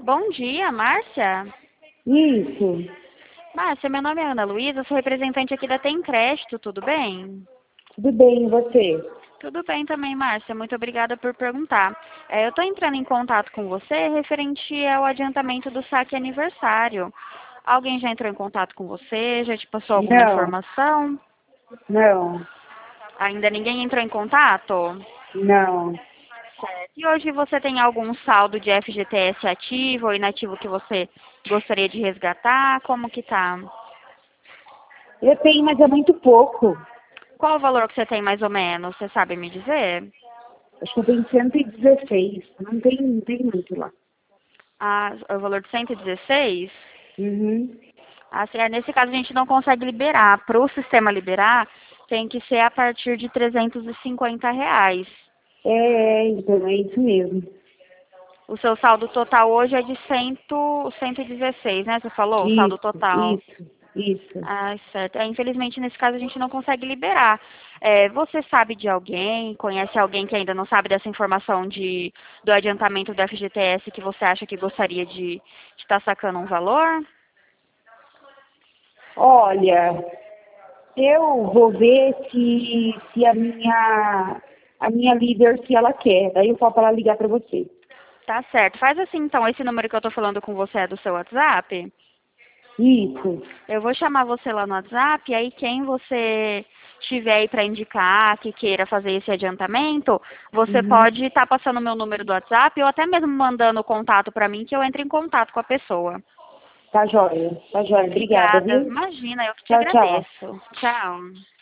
Bom dia, Márcia. Isso. Márcia, meu nome é Ana Luísa, sou representante aqui da Tem Crédito, tudo bem? Tudo bem, e você? Tudo bem também, Márcia. Muito obrigada por perguntar. Eu estou entrando em contato com você referente ao adiantamento do saque aniversário. Alguém já entrou em contato com você? Já te passou alguma Não, informação? não, Ainda ninguém entrou em contato? não. Certo. E hoje você tem algum saldo de FGTS ativo ou inativo que você gostaria de resgatar? Como que tá? Eu tenho, mas é muito pouco. Qual o valor que você tem mais ou menos? Você sabe me dizer? Acho que eu tenho 116. Não tem muito lá. Ah, o valor de 116? Uhum. Assim, nesse caso a gente não consegue liberar. Para o sistema liberar, tem que ser a partir de R$ 350. Então é isso mesmo. O seu saldo total hoje é de 116, né? Você falou o saldo Isso, total. isso, isso. Ah, certo. Infelizmente, nesse caso, a gente não consegue liberar. Você sabe de alguém, conhece alguém que ainda não sabe dessa informação do adiantamento do FGTS que você acha que gostaria de estar sacando um valor? Olha, eu vou ver se a minha líder, se ela quer. Daí eu falo para ela ligar para você. Tá certo. Faz assim, então, esse número que eu tô falando com você é do seu WhatsApp? Isso. Eu vou chamar você lá no WhatsApp, e aí quem você tiver aí para indicar que queira fazer esse adiantamento, você Uhum. pode estar passando o meu número do WhatsApp ou até mesmo mandando o contato para mim que eu entre em contato com a pessoa. Tá joia. Tá joia. Obrigada, Obrigada. viu? Imagina, eu que te Tchau, tchau. agradeço. Tchau.